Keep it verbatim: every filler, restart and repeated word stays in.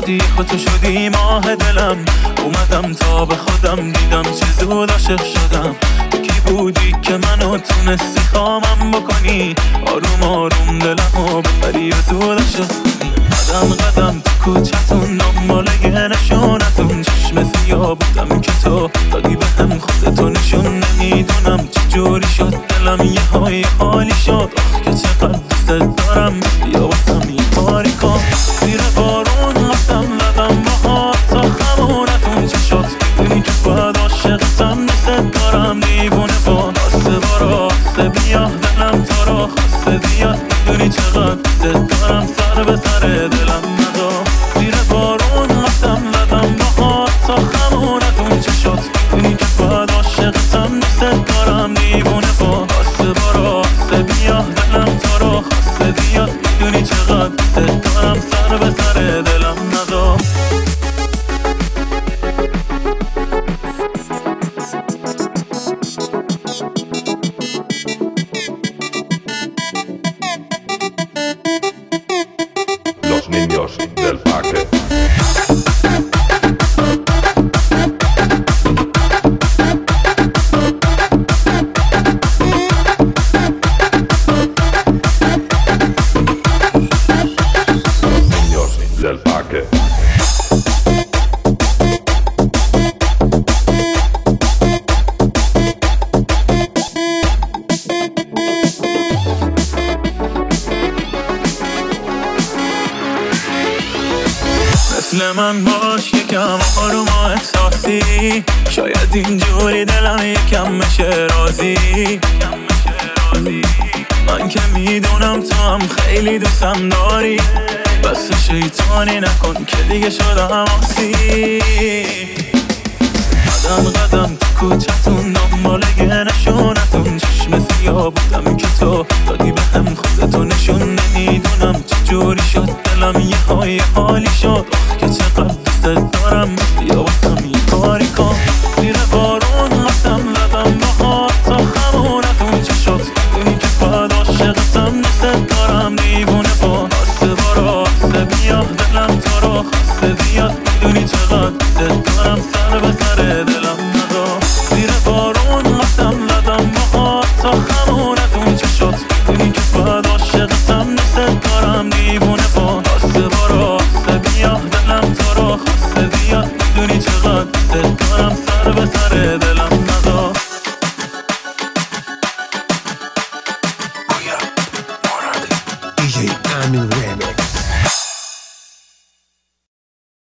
شدی خودتو شدی ماه دلم. اومدم تا به خودم دیدم چه زود عاشق شدم. تو کی بودی که منو تونستی خامم بکنی؟ آروم آروم دلمو ببری و زود عاشق کنی. قدم قدم تو کوچتون دنبال یه نشونتون، چشم سیاه بودم که تو دادی به هم خودتو نشون. نمیدونم چجوری شد دلم یه های حالی شد. آخ که چقدر دوست دارم، بیا واسم یه کاری کن. زیر بارون رفتم زدم باهات تا خمونتون چه شد. میدونی که باید عاشقتم، دوست دارم دیوونه با آسه بارا آسه بیا دلم تو را خواسته زیاد. میدونی چقدر دوست دارم، سر به سر دلم نزا. زیر بارون رفتم زدم باهات تا خمونتون چه شد. میدونی که باید عاشقتم، دوست دارم دیوونه با آسه بارا آسه بیا دلم تو را خواسته زیاد. میدونی چقدر دوست دارم، سر به سر دلم نزا. Los niños del parque. Del parque. مثل من باش یکم آروم و احساسی، شاید اینجوری دلم یکم بشه راضی. من که میدونم تو هم خیلی دوستم داری، بس شیطانی نکن که دیگه شدم آسی. قدم قدم تو کوچتون دنبال یه نشونتون، چشم سیاه بودم که تو دادی به هم خودتو نشون. نمیدونم چجوری شد دلم یه های حالی شد. آخ که چقدر دوست دارم، بیا واسم یه کاری کن. زیر بارون رفتم زدم باهات تا خمونتون چه شد. میدونی که باید عاشقتم، دوست دارم دیوونه با آسه بارا آسه بیا دلم تو را خواسته زیاد. میدونی چقدر دوست دارم، سر به سر دلم نزا. زیر بارون رفتم زدم باهات تا خمونتون چه شد. میدونی که باید عاشقتم، دوست دارم دیوونه با آسه بارا آسه بیا دلم تو را خواسته زیاد. میدونی چقدر دوست دارم.